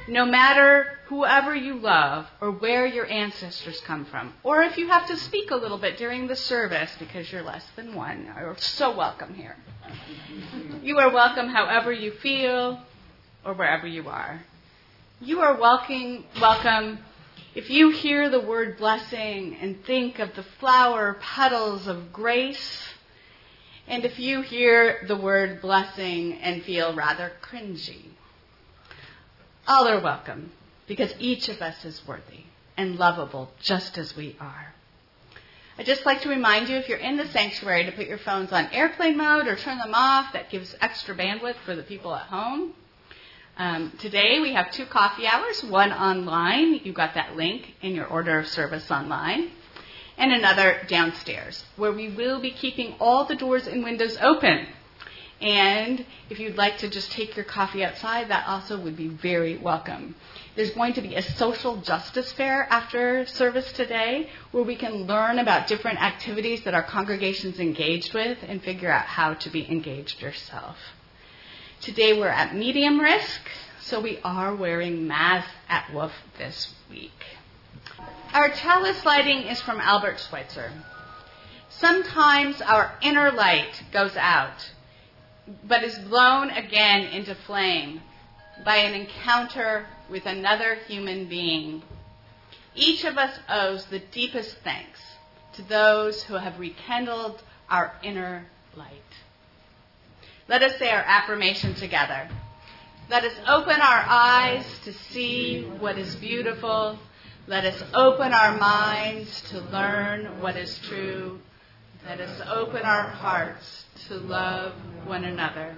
No matter whoever you love or where your ancestors come from, or if you have to speak a little bit during the service because you're less than one, you're so welcome here. You are welcome however you feel or wherever you are. You are welcome if you hear the word blessing and think of the flower petals of grace, and if you hear the word blessing and feel rather cringy. All are welcome, because each of us is worthy and lovable just as we are. I'd just like to remind you, if you're in the sanctuary, to put your phones on airplane mode or turn them off. That gives extra bandwidth for the people at home. Today we have 2 coffee hours, one online. You got that link in your order of service online. And another downstairs, where we will be keeping all the doors and windows open. And if you'd like to just take your coffee outside, that also would be very welcome. There's going to be a social justice fair after service today, where we can learn about different activities that our congregation's engaged with and figure out how to be engaged yourself. Today we're at medium risk, so we are wearing masks at WOOF this week. Our chalice lighting is from Albert Schweitzer. Sometimes our inner light goes out, but is blown again into flame by an encounter with another human being. Each of us owes the deepest thanks to those who have rekindled our inner light. Let us say our affirmation together. Let us open our eyes to see what is beautiful. Let us open our minds to learn what is true. Let us open our hearts to love one another.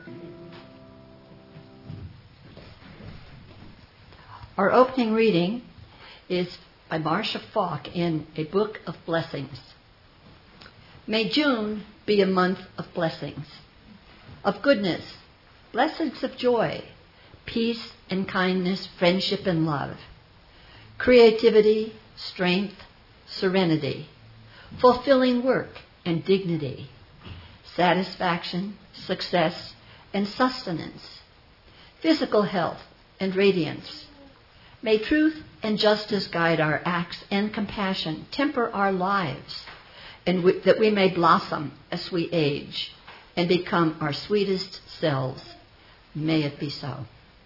Our opening reading is by Marcia Falk in A Book of Blessings. May June be a month of blessings, of goodness, blessings of joy, peace and kindness, friendship and love, creativity, strength, serenity, fulfilling work and dignity, satisfaction, success, and sustenance, physical health and radiance. May truth and justice guide our acts, and compassion temper our lives, and that we may blossom as we age and become our sweetest selves. May it be so.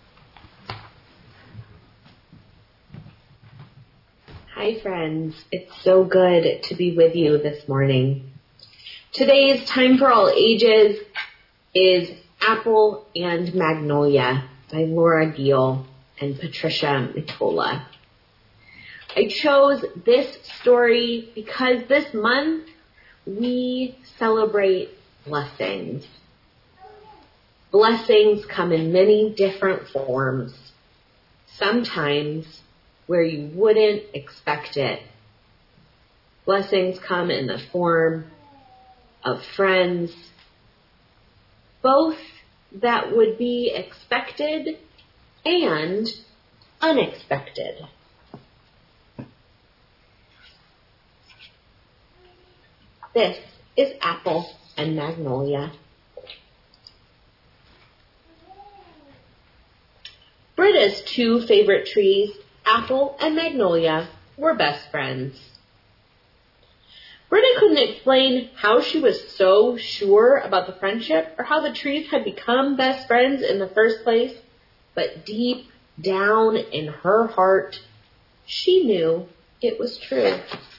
Hi, friends. It's so good to be with you this morning. Today's Time for All Ages is Apple and Magnolia by Laura Giel and Patricia Mitola. I chose this story because this month we celebrate blessings. Blessings come in many different forms, sometimes where you wouldn't expect it. Blessings come in the form of friends, both that would be expected and unexpected. This is Apple and Magnolia. Britta's 2 favorite trees, Apple and Magnolia, were best friends. Britta couldn't explain how she was so sure about the friendship or how the trees had become best friends in the first place, but deep down in her heart, she knew it was true.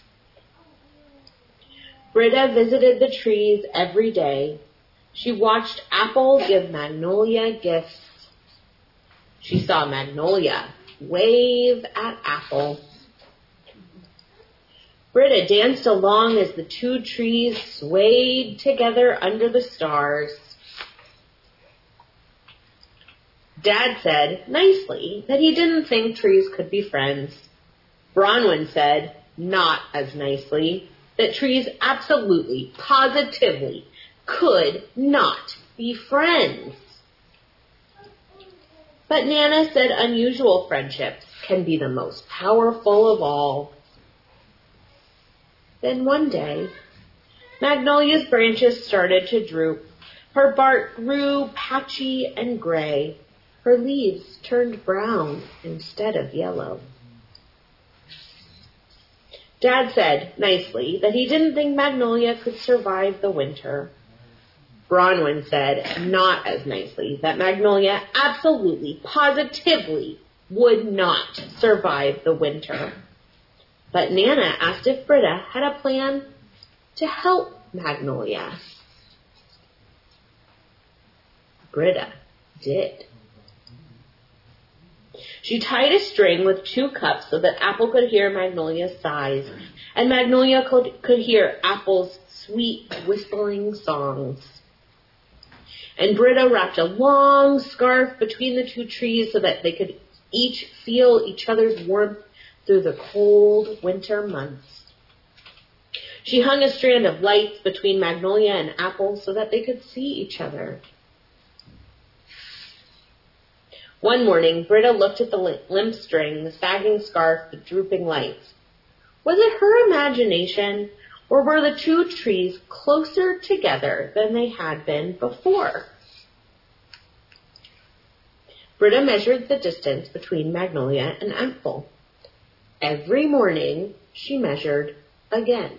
Britta visited the trees every day. She watched Apple give Magnolia gifts. She saw Magnolia wave at Apple. Britta danced along as the 2 trees swayed together under the stars. Dad said, nicely, that he didn't think trees could be friends. Bronwyn said, not as nicely, that trees absolutely, positively could not be friends. But Nana said unusual friendships can be the most powerful of all. Then one day, Magnolia's branches started to droop. Her bark grew patchy and gray. Her leaves turned brown instead of yellow. Dad said, nicely, that he didn't think Magnolia could survive the winter. Bronwyn said, not as nicely, that Magnolia absolutely, positively would not survive the winter. But Nana asked if Britta had a plan to help Magnolia. Britta did. She tied a string with 2 cups so that Apple could hear Magnolia's sighs, and Magnolia could hear Apple's sweet whistling songs. And Britta wrapped a long scarf between the 2 trees so that they could each feel each other's warmth through the cold winter months. She hung a strand of lights between Magnolia and Apple so that they could see each other. One morning, Britta looked at the limp string, the sagging scarf, the drooping lights. Was it her imagination, or were the 2 trees closer together than they had been before? Britta measured the distance between Magnolia and Apple. Every morning, she measured again.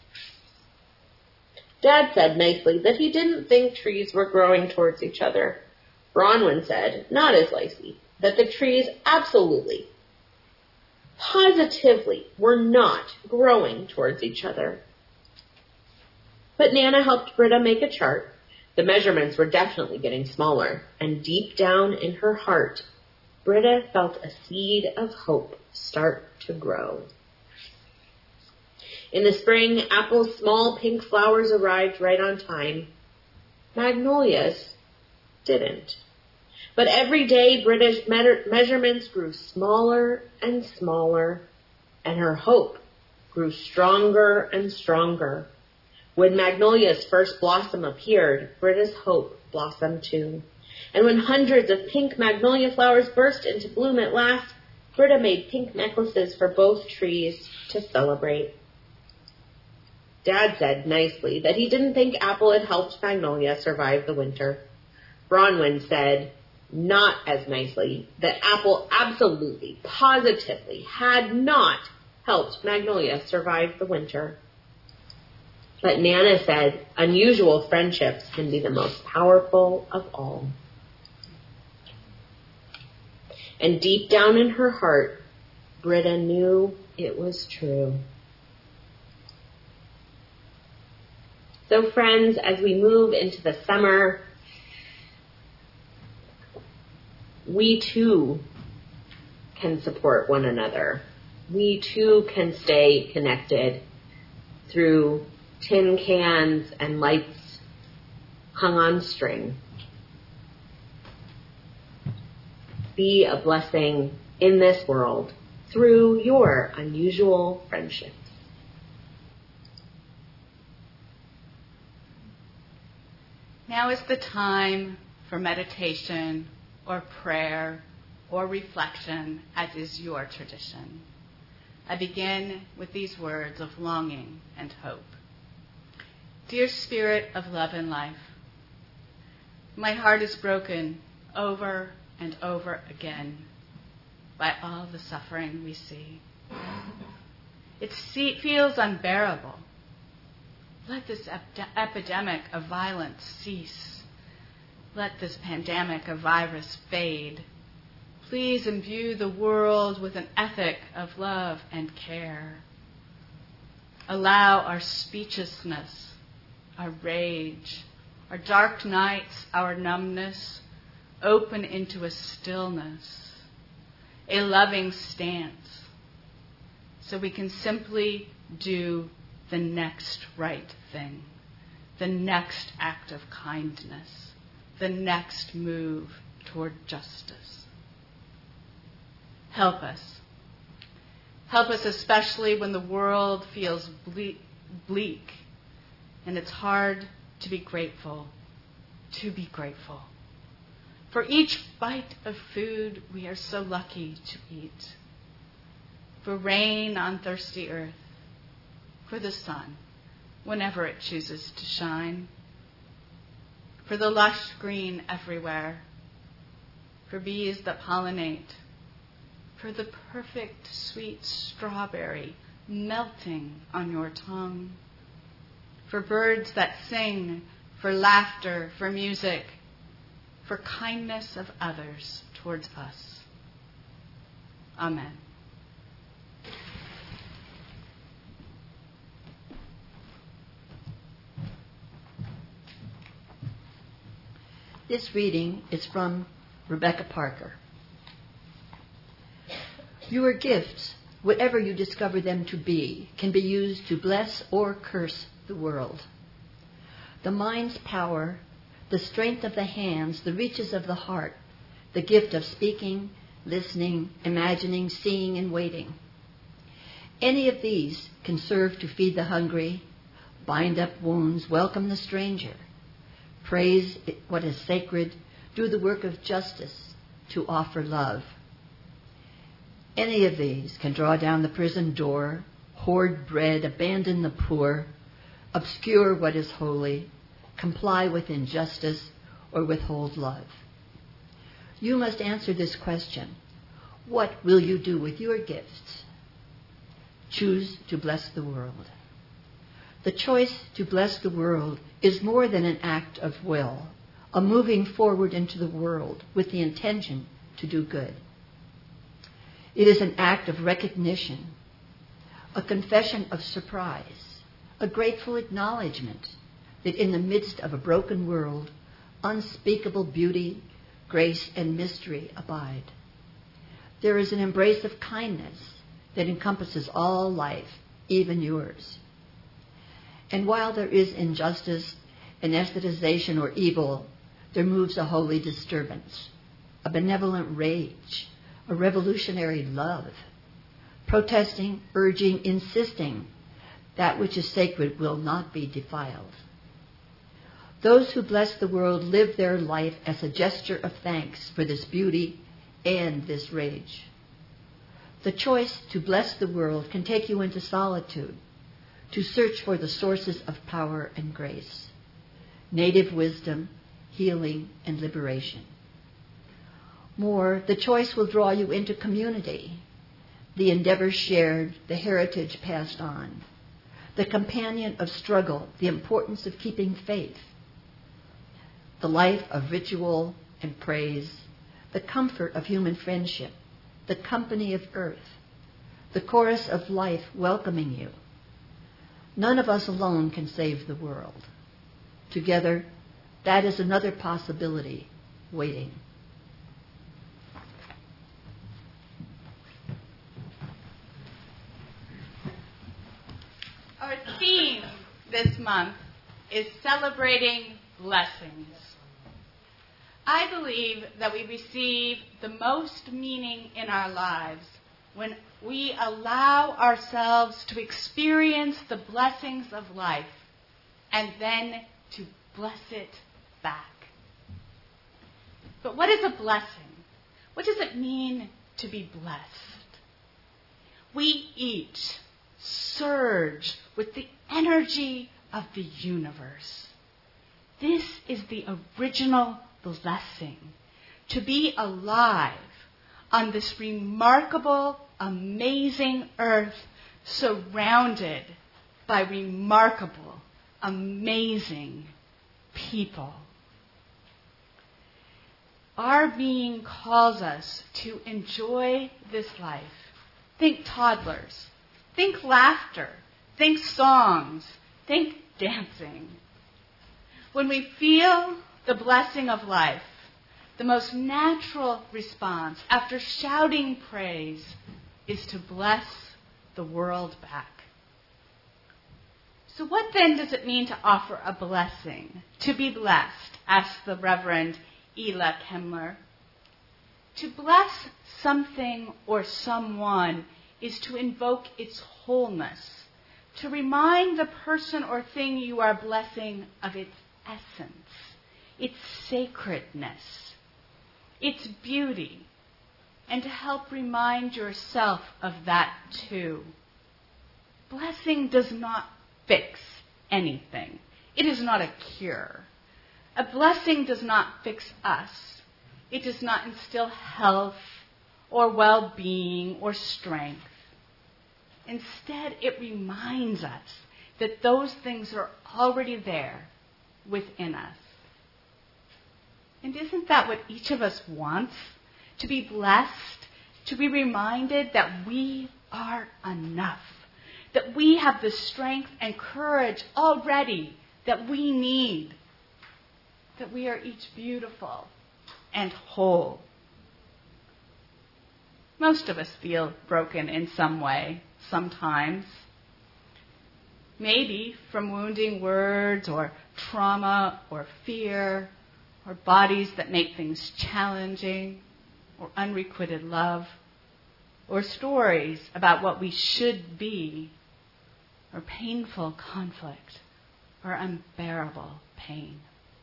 Dad said nicely that he didn't think trees were growing towards each other. Bronwyn said, not as nicely, that the trees absolutely, positively were not growing towards each other. But Nana helped Britta make a chart. The measurements were definitely getting smaller, and deep down in her heart, Britta felt a seed of hope start to grow. In the spring, Apple's small pink flowers arrived right on time. Magnolia's didn't. But every day, Britta's measurements grew smaller and smaller, and her hope grew stronger and stronger. When Magnolia's first blossom appeared, Britta's hope blossomed too. And when hundreds of pink magnolia flowers burst into bloom at last, Britta made pink necklaces for both trees to celebrate. Dad said nicely that he didn't think Apple had helped Magnolia survive the winter. Bronwyn said, not as nicely, that Apple absolutely, positively had not helped Magnolia survive the winter. But Nana said, unusual friendships can be the most powerful of all. And deep down in her heart, Britta knew it was true. So friends, as we move into the summer, we too can support one another. We too can stay connected through tin cans and lights hung on string. Be a blessing in this world through your unusual friendships. Now is the time for meditation or prayer or reflection, as is your tradition. I begin with these words of longing and hope. Dear Spirit of love and life, my heart is broken over and over again by all the suffering we see. It feels unbearable. Let this epidemic of violence cease. Let this pandemic of virus fade. Please imbue the world with an ethic of love and care. Allow our speechlessness, our rage, our dark nights, our numbness, open into a stillness, a loving stance, so we can simply do the next right thing, the next act of kindness, the next move toward justice. Help us. Help us especially when the world feels bleak and it's hard to be grateful. For each bite of food we are so lucky to eat. For rain on thirsty earth. For the sun whenever it chooses to shine. For the lush green everywhere. for bees that pollinate, for the perfect sweet strawberry melting on your tongue, for birds that sing, for laughter, for music, for kindness of others towards us. Amen. This reading is from Rebecca Parker. Your gifts, whatever you discover them to be, can be used to bless or curse the world. The mind's power, the strength of the hands, the reaches of the heart, the gift of speaking, listening, imagining, seeing, and waiting. Any of these can serve to feed the hungry, bind up wounds, welcome the stranger, praise what is sacred, do the work of justice, to offer love. Any of these can draw down the prison door, hoard bread, abandon the poor, obscure what is holy, comply with injustice, or withhold love. You must answer this question. What will you do with your gifts? Choose to bless the world. The choice to bless the world is more than an act of will, a moving forward into the world with the intention to do good. It is an act of recognition, a confession of surprise, a grateful acknowledgement that in the midst of a broken world, unspeakable beauty, grace, and mystery abide. There is an embrace of kindness that encompasses all life, even yours. And while there is injustice, anesthetization, or evil, there moves a holy disturbance, a benevolent rage, a revolutionary love, protesting, urging, insisting that which is sacred will not be defiled. Those who bless the world live their life as a gesture of thanks for this beauty and this rage. The choice to bless the world can take you into solitude, to search for the sources of power and grace, native wisdom, healing, and liberation. More, the choice will draw you into community, the endeavor shared, the heritage passed on, the companion of struggle, the importance of keeping faith, the life of ritual and praise, the comfort of human friendship, the company of earth, the chorus of life welcoming you. None of us alone can save the world. Together, that is another possibility waiting. Our theme this month is celebrating blessings. I believe that we receive the most meaning in our lives when we allow ourselves to experience the blessings of life and then to bless it back. But what is a blessing? What does it mean to be blessed? We each surge with the energy of the universe. This is the original blessing, to be alive on this remarkable, amazing earth surrounded by remarkable, amazing people. Our being calls us to enjoy this life. Think toddlers. Think laughter. Think songs. Think dancing. When we feel the blessing of life, the most natural response after shouting praise is to bless the world back. So what then does it mean to offer a blessing? To be blessed, asked the Reverend Ela Kemmler. To bless something or someone is to invoke its wholeness, to remind the person or thing you are blessing of its essence, its sacredness, its beauty, and to help remind yourself of that too. Blessing does not fix anything. It is not a cure. A blessing does not fix us. It does not instill health or well-being or strength. Instead, it reminds us that those things are already there within us. And isn't that what each of us wants? To be blessed, to be reminded that we are enough, that we have the strength and courage already that we need, that we are each beautiful and whole. Most of us feel broken in some way, sometimes. Maybe from wounding words or trauma or fear or bodies that make things challenging or unrequited love or stories about what we should be or painful conflict or unbearable pain.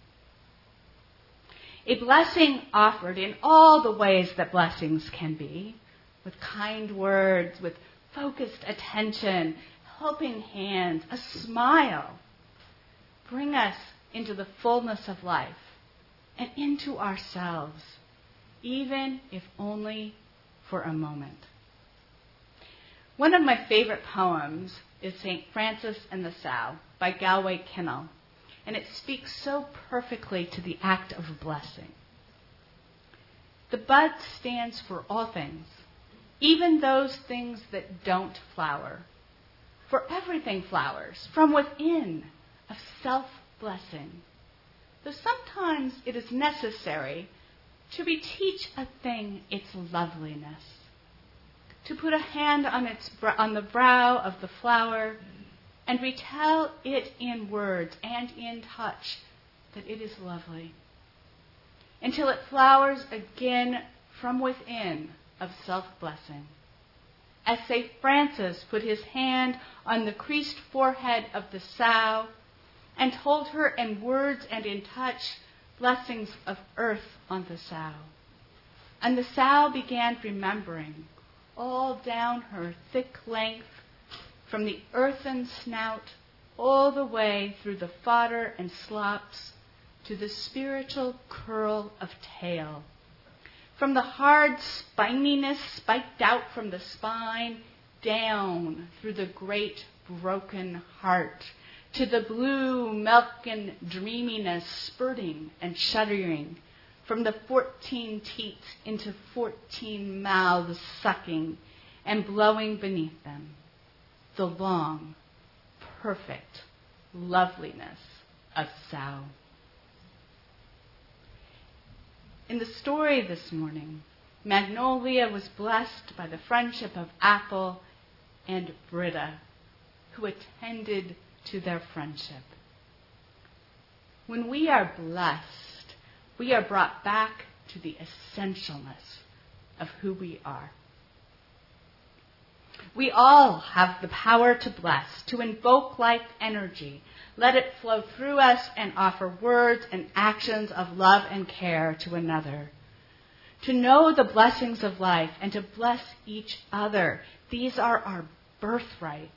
A blessing offered in all the ways that blessings can be, with kind words, with focused attention, helping hands, a smile, bring us into the fullness of life and into ourselves, even if only for a moment. One of my favorite poems is St. Francis and the Sow by Galway Kinnell, and it speaks so perfectly to the act of blessing. The bud stands for all things, even those things that don't flower. For everything flowers from within of self-blessing. Though sometimes it is necessary to reteach a thing its loveliness, to put a hand on the brow of the flower and retell it in words and in touch that it is lovely, until it flowers again from within of self-blessing. As St. Francis put his hand on the creased forehead of the sow and told her in words and in touch blessings of earth on the sow. And the sow began remembering all down her thick length, from the earthen snout all the way through the fodder and slops to the spiritual curl of tail. From the hard spininess spiked out from the spine, down through the great broken heart, to the blue milken dreaminess spurting and shuddering, from the 14 teats into 14 mouths sucking and blowing beneath them, the long, perfect loveliness of sow. In the story this morning, Magnolia was blessed by the friendship of Apple and Britta, who attended to their friendship. When we are blessed, we are brought back to the essentialness of who we are. We all have the power to bless, to invoke life energy, let it flow through us and offer words and actions of love and care to another. To know the blessings of life and to bless each other. These are our birthrights.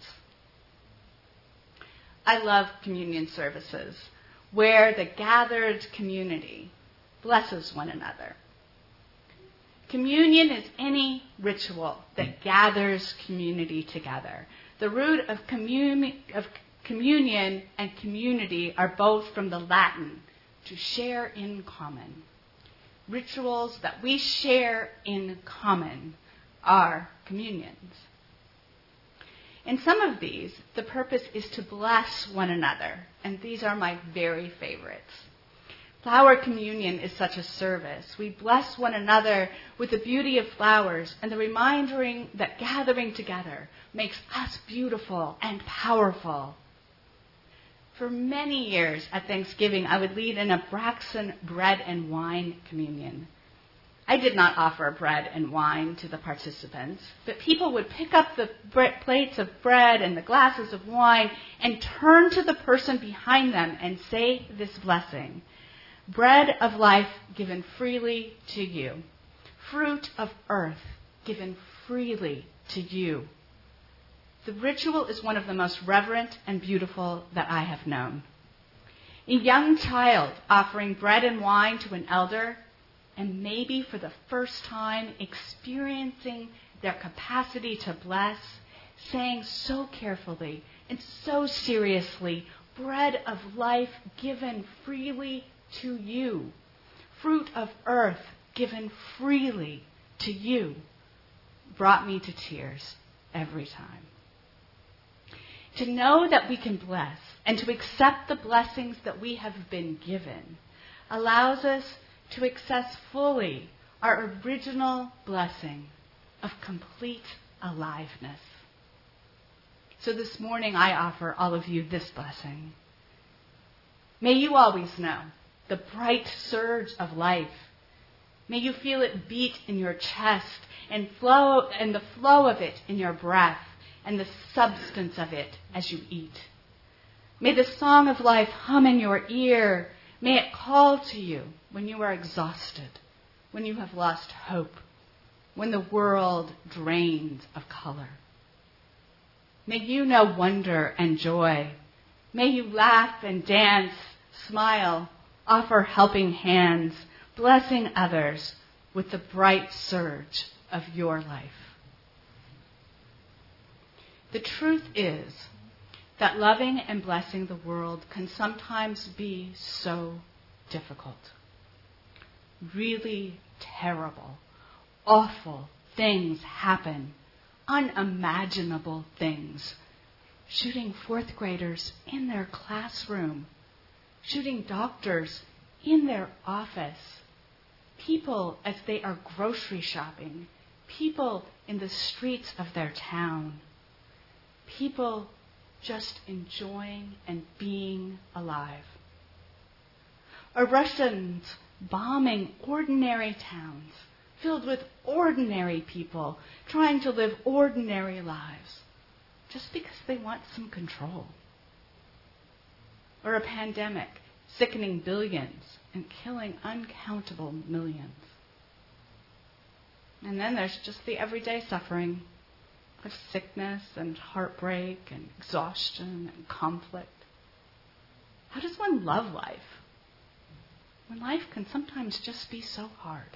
I love communion services where the gathered community blesses one another. Communion is any ritual that gathers community together. The root of communion and community are both from the Latin, to share in common. Rituals that we share in common are communions. In some of these, the purpose is to bless one another, and these are my very favorites. Flower communion is such a service. We bless one another with the beauty of flowers and the reminding that gathering together makes us beautiful and powerful. For many years at Thanksgiving, I would lead in a Braxton bread and wine communion. I did not offer bread and wine to the participants, but people would pick up the plates of bread and the glasses of wine and turn to the person behind them and say this blessing: bread of life given freely to you, fruit of earth given freely to you. The ritual is one of the most reverent and beautiful that I have known. A young child offering bread and wine to an elder and maybe for the first time experiencing their capacity to bless, saying so carefully and so seriously, bread of life given freely to you, fruit of earth given freely to you, brought me to tears every time. To know that we can bless and to accept the blessings that we have been given allows us to access fully our original blessing of complete aliveness. So this morning I offer all of you this blessing. May you always know the bright surge of life. May you feel it beat in your chest and the flow of it in your breath and the substance of it as you eat. May the song of life hum in your ear. May it call to you when you are exhausted, when you have lost hope, when the world drains of color. May you know wonder and joy. May you laugh and dance, smile, offer helping hands, blessing others with the bright surge of your life. The truth is that loving and blessing the world can sometimes be so difficult. Really terrible, awful things happen, unimaginable things. Shooting fourth graders in their classroom, shooting doctors in their office, people as they are grocery shopping, people in the streets of their town, people just enjoying and being alive. Or Russians bombing ordinary towns filled with ordinary people trying to live ordinary lives just because they want some control. Or a pandemic sickening billions and killing uncountable millions. And then there's just the everyday suffering of sickness and heartbreak and exhaustion and conflict. How does one love life when life can sometimes just be so hard?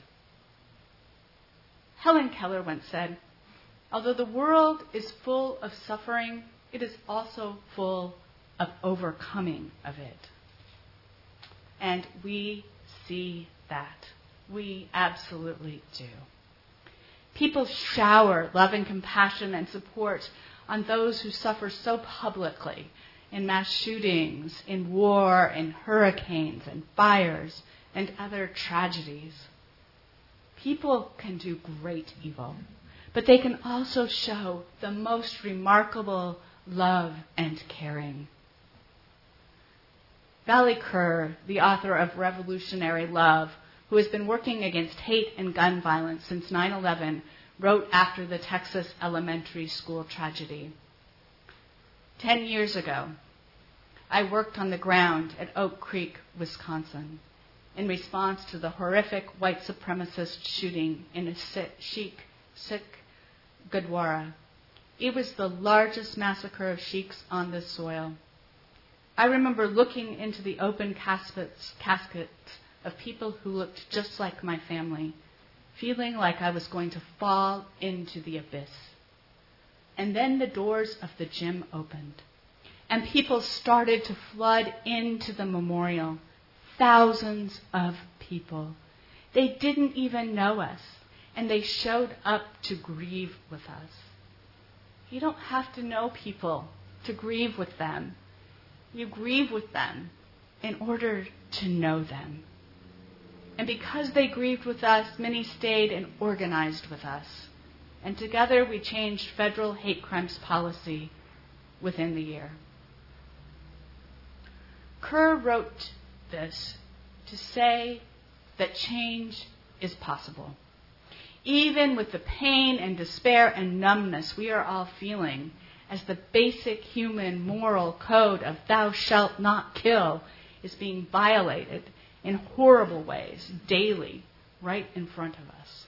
Helen Keller once said, "Although the world is full of suffering, it is also full of overcoming of it." And we see that. We absolutely do. People shower love and compassion and support on those who suffer so publicly in mass shootings, in war, in hurricanes and fires and other tragedies. People can do great evil, but they can also show the most remarkable love and caring. Valley Kerr, the author of Revolutionary Love, who has been working against hate and gun violence since 9/11, wrote after the Texas elementary school tragedy. 10 years ago, I worked on the ground at Oak Creek, Wisconsin, in response to the horrific white supremacist shooting in a Sikh Gurdwara. It was the largest massacre of Sikhs on this soil. I remember looking into the open caskets of people who looked just like my family, feeling like I was going to fall into the abyss. And then the doors of the gym opened, and people started to flood into the memorial. Thousands of people. They didn't even know us, and they showed up to grieve with us. You don't have to know people to grieve with them. You grieve with them in order to know them. And because they grieved with us, many stayed and organized with us. And together we changed federal hate crimes policy within the year. Kerr wrote this to say that change is possible. Even with the pain and despair and numbness we are all feeling as the basic human moral code of thou shalt not kill is being violated in horrible ways daily right in front of us.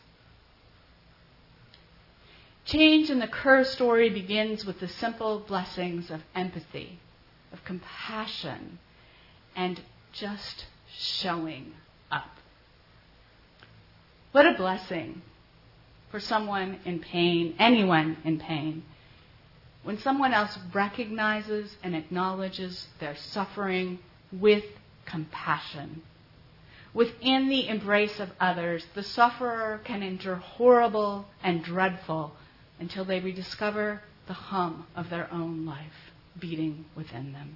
Change in the Kerr story begins with the simple blessings of empathy, of compassion, and just showing up. What a blessing for someone in pain, anyone in pain, when someone else recognizes and acknowledges their suffering with compassion. Within the embrace of others, the sufferer can endure horrible and dreadful until they rediscover the hum of their own life beating within them.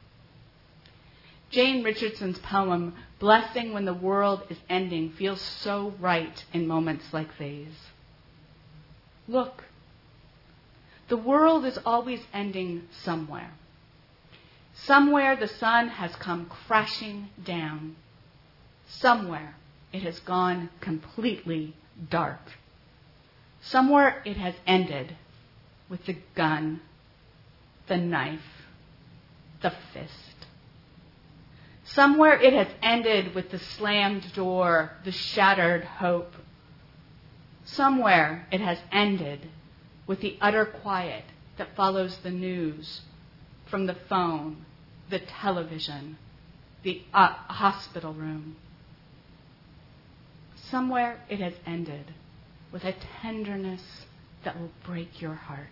Jane Richardson's poem, Blessing When the World is Ending, feels so right in moments like these. Look, the world is always ending somewhere. Somewhere the sun has come crashing down. Somewhere it has gone completely dark. Somewhere it has ended with the gun, the knife, the fist. Somewhere it has ended with the slammed door, the shattered hope. Somewhere it has ended with the utter quiet that follows the news from the phone, the television, the hospital room. Somewhere it has ended with a tenderness that will break your heart.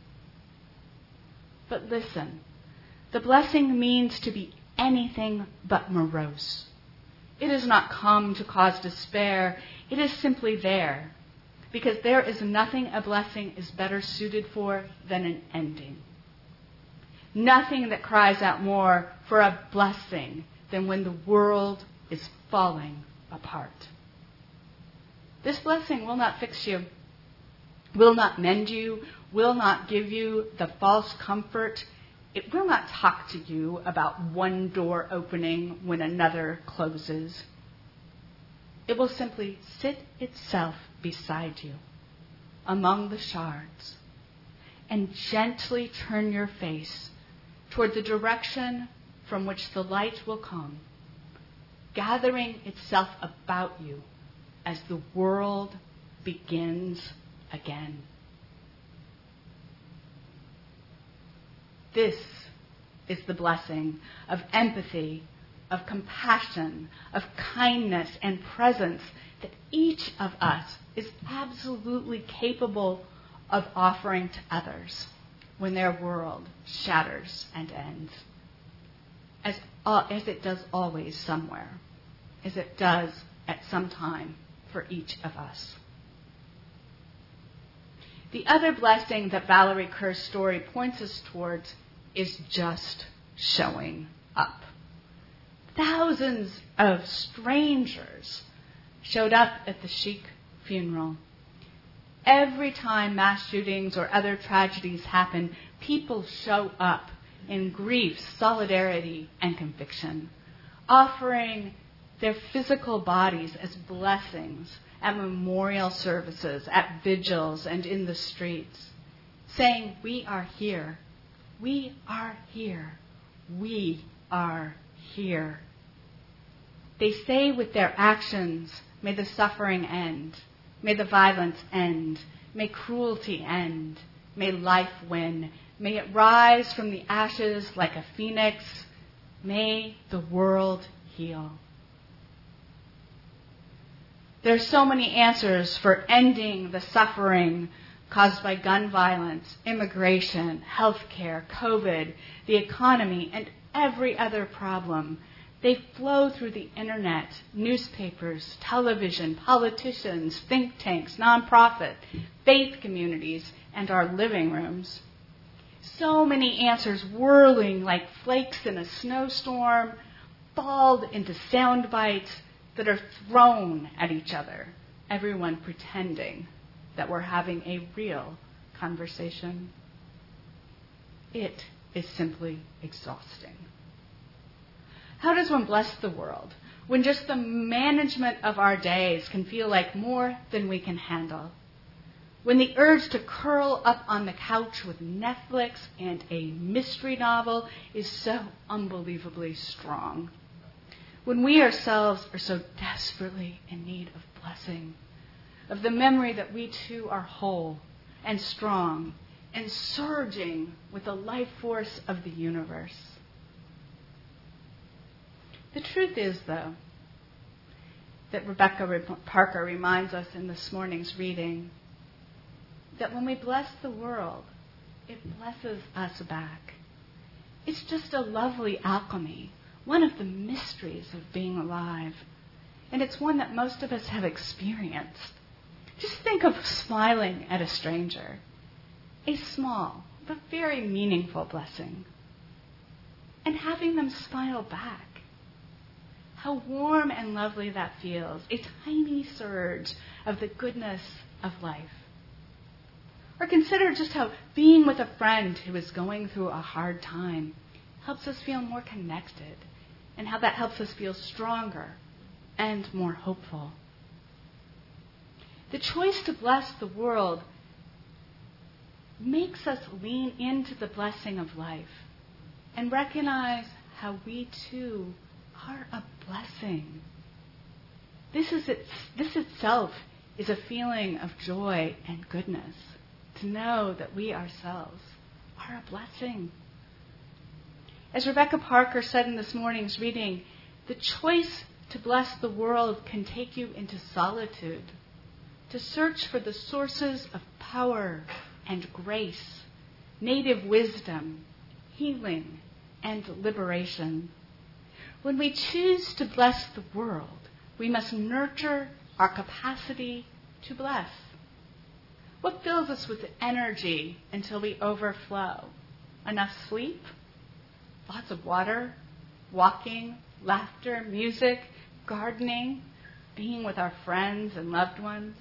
But listen, the blessing means to be anything but morose. It has not come to cause despair. It is simply there, because there is nothing a blessing is better suited for than an ending. Nothing that cries out more for a blessing than when the world is falling apart. This blessing will not fix you, will not mend you, will not give you the false comfort. It will not talk to you about one door opening when another closes. It will simply sit itself beside you among the shards and gently turn your face toward the direction from which the light will come, gathering itself about you as the world begins again. This is the blessing of empathy, of compassion, of kindness and presence that each of us is absolutely capable of offering to others when their world shatters and ends, as it does always somewhere, as it does at some time for each of us. The other blessing that Valerie Kerr's story points us towards is just showing up. Thousands of strangers showed up at the Sheik funeral. Every time mass shootings or other tragedies happen, people show up in grief, solidarity, and conviction, offering their physical bodies as blessings at memorial services, at vigils, and in the streets, saying, "We are here. We are here. We are here." They say with their actions, may the suffering end. May the violence end. May cruelty end. May life win. May it rise from the ashes like a phoenix. May the world heal. There are so many answers for ending the suffering caused by gun violence, immigration, healthcare, COVID, the economy, and every other problem. They flow through the internet, newspapers, television, politicians, think tanks, nonprofit, faith communities, and our living rooms. So many answers whirling like flakes in a snowstorm, balled into sound bites that are thrown at each other, everyone pretending that we're having a real conversation. It is simply exhausting. How does one bless the world when just the management of our days can feel like more than we can handle? When the urge to curl up on the couch with Netflix and a mystery novel is so unbelievably strong? When we ourselves are so desperately in need of blessing, of the memory that we too are whole and strong and surging with the life force of the universe. The truth is, though, that Rebecca Parker reminds us in this morning's reading, that when we bless the world, it blesses us back. It's just a lovely alchemy, one of the mysteries of being alive. And it's one that most of us have experienced. Just think of smiling at a stranger. A small but very meaningful blessing. And having them smile back. How warm and lovely that feels. A tiny surge of the goodness of life. Or consider just how being with a friend who is going through a hard time helps us feel more connected, and how that helps us feel stronger and more hopeful. The choice to bless the world makes us lean into the blessing of life and recognize how we too are a blessing. This itself is a feeling of joy and goodness, to know that we ourselves are a blessing. As Rebecca Parker said in this morning's reading, the choice to bless the world can take you into solitude, to search for the sources of power and grace, native wisdom, healing, and liberation. When we choose to bless the world, we must nurture our capacity to bless. What fills us with energy until we overflow? Enough sleep? Lots of water? Walking? Laughter? Music? Gardening? Being with our friends and loved ones?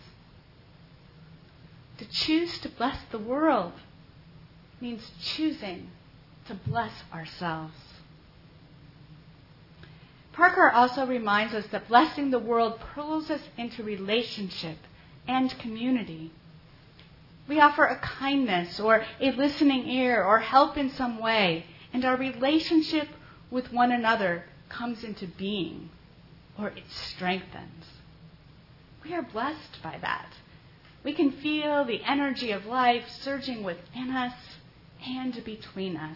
To choose to bless the world means choosing to bless ourselves. Parker also reminds us that blessing the world pulls us into relationship and community. We offer a kindness or a listening ear or help in some way, and our relationship with one another comes into being, or it strengthens. We are blessed by that. We can feel the energy of life surging within us and between us.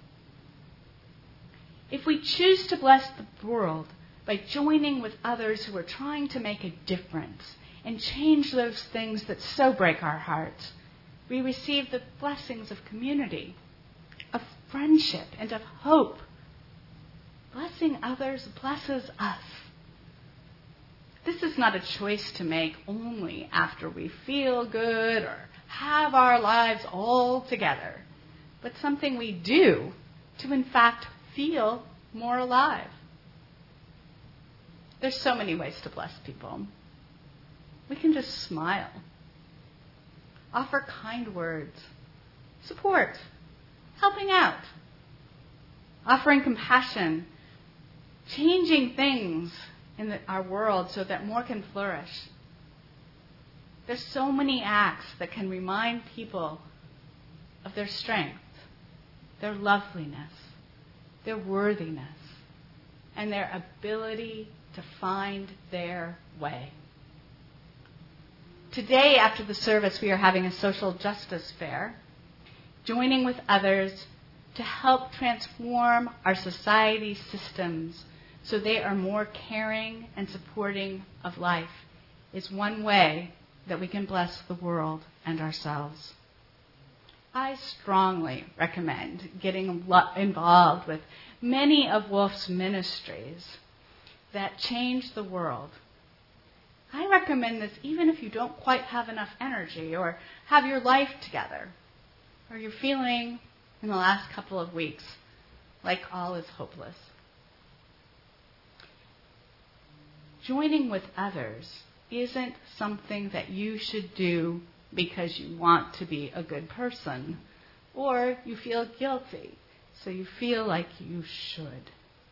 If we choose to bless the world by joining with others who are trying to make a difference and change those things that so break our hearts, we receive the blessings of community, of friendship, and of hope. Blessing others blesses us. This is not a choice to make only after we feel good or have our lives all together, but something we do to, in fact, feel more alive. There's so many ways to bless people. We can just smile, offer kind words, support, helping out, offering compassion, changing things in our world so that more can flourish. There's so many acts that can remind people of their strength, their loveliness, their worthiness, and their ability to find their way. Today, after the service, we are having a social justice fair, joining with others to help transform our society's systems so they are more caring and supporting of life, is one way that we can bless the world and ourselves. I strongly recommend getting involved with many of Wolf's ministries that change the world. I recommend this even if you don't quite have enough energy or have your life together, or you're feeling in the last couple of weeks like all is hopeless. Joining with others isn't something that you should do because you want to be a good person, or you feel guilty, so you feel like you should.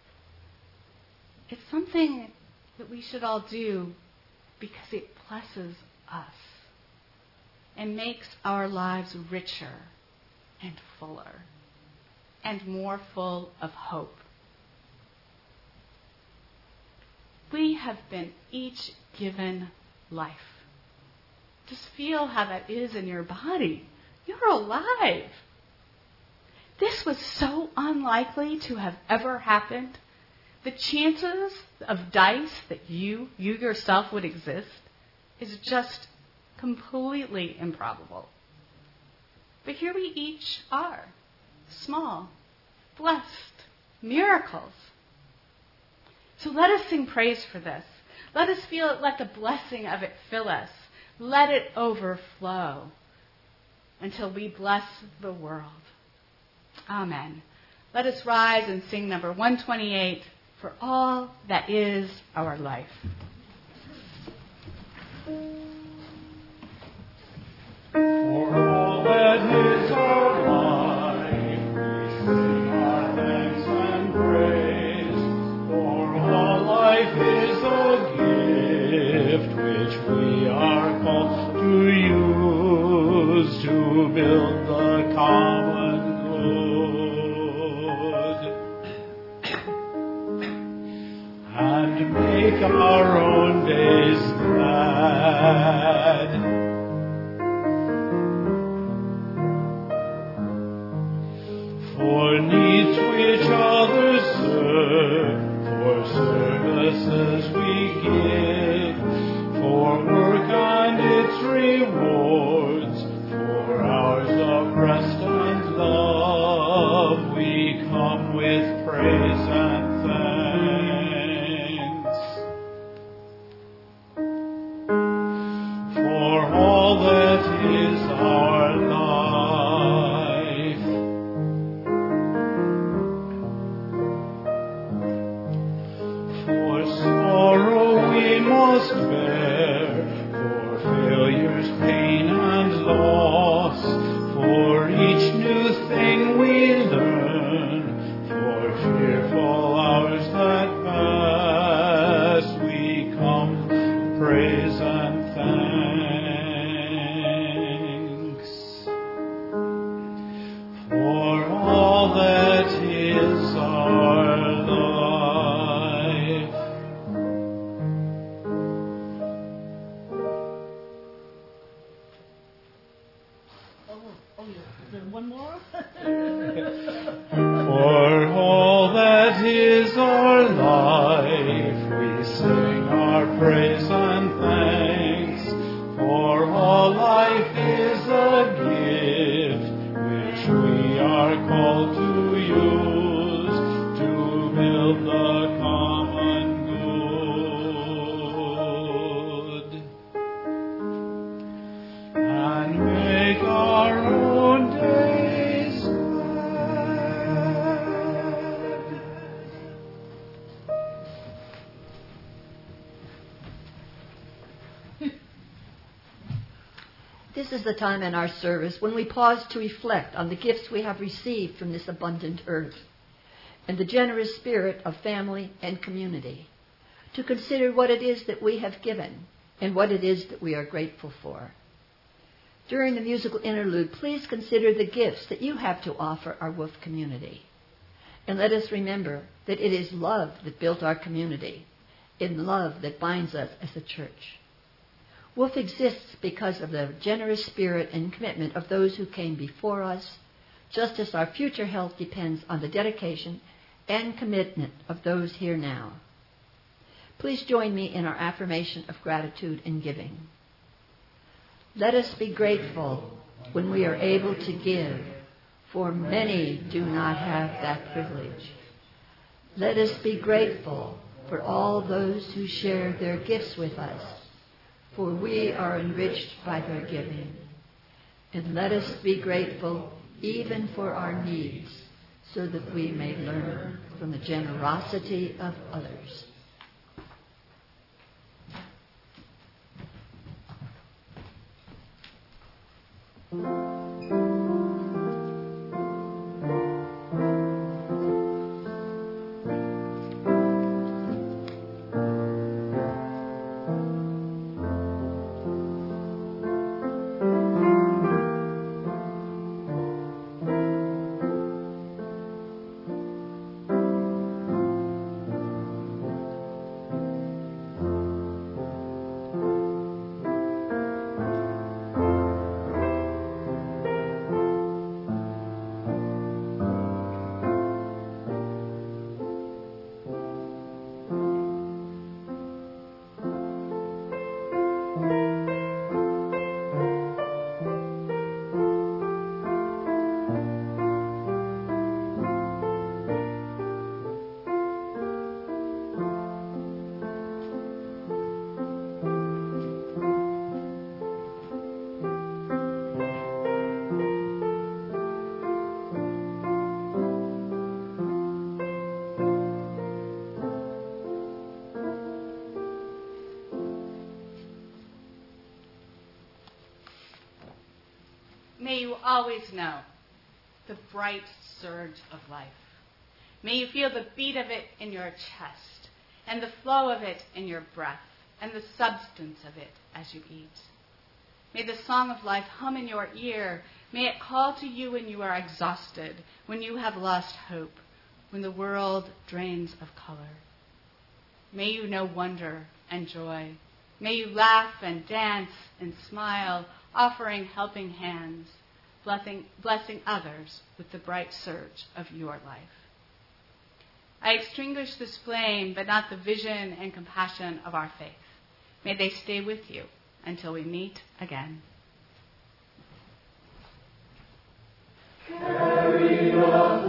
It's something that we should all do because it blesses us and makes our lives richer and fuller and more full of hope. We have been each given life. Just feel how that is in your body. You're alive. This was so unlikely to have ever happened the chances of dice that you yourself would exist is just completely improbable. But here we each are, small, blessed, miracles. So let us sing praise for this. Let us feel it, let the blessing of it fill us. Let it overflow until we bless the world. Amen. Let us rise and sing number 128, For All That Is Our Life. For all that is our life, we sing our thanks and praise. For all life is a gift which we are called to use to build the common good and make our own days glad. For needs which others serve, for services we give, for work and its rewards, for hours of rest and love, we come with praise and thanks. For all that is our life, must bear, for failures, pain, and loss, for each new thing we learn, for fearful hours that pass, we come, praise and thanks. For all that is our life. One more? For all that is our life, we sing our praise and thanks. For all life is a gift which we are called to use to build the common good and make our own days glad. This is the time in our service when we pause to reflect on the gifts we have received from this abundant earth and the generous spirit of family and community, to consider what it is that we have given and what it is that we are grateful for. During the musical interlude, please consider the gifts that you have to offer our Wolf community. And let us remember that it is love that built our community, and love that binds us as a church. Wolf exists because of the generous spirit and commitment of those who came before us, just as our future health depends on the dedication and commitment of those here now. Please join me in our affirmation of gratitude and giving. Let us be grateful when we are able to give, for many do not have that privilege. Let us be grateful for all those who share their gifts with us, for we are enriched by their giving. And let us be grateful even for our needs, so that we may learn from the generosity of others. may you always know the bright surge of life. May you feel the beat of it in your chest, and the flow of it in your breath, and the substance of it as you eat. May the song of life hum in your ear. May it call to you when you are exhausted, when you have lost hope, when the world drains of color. May you know wonder and joy. May you laugh and dance and smile, offering helping hands, blessing others with the bright surge of your life. I extinguish this flame, but not the vision and compassion of our faith. May they stay with you until we meet again. Carry your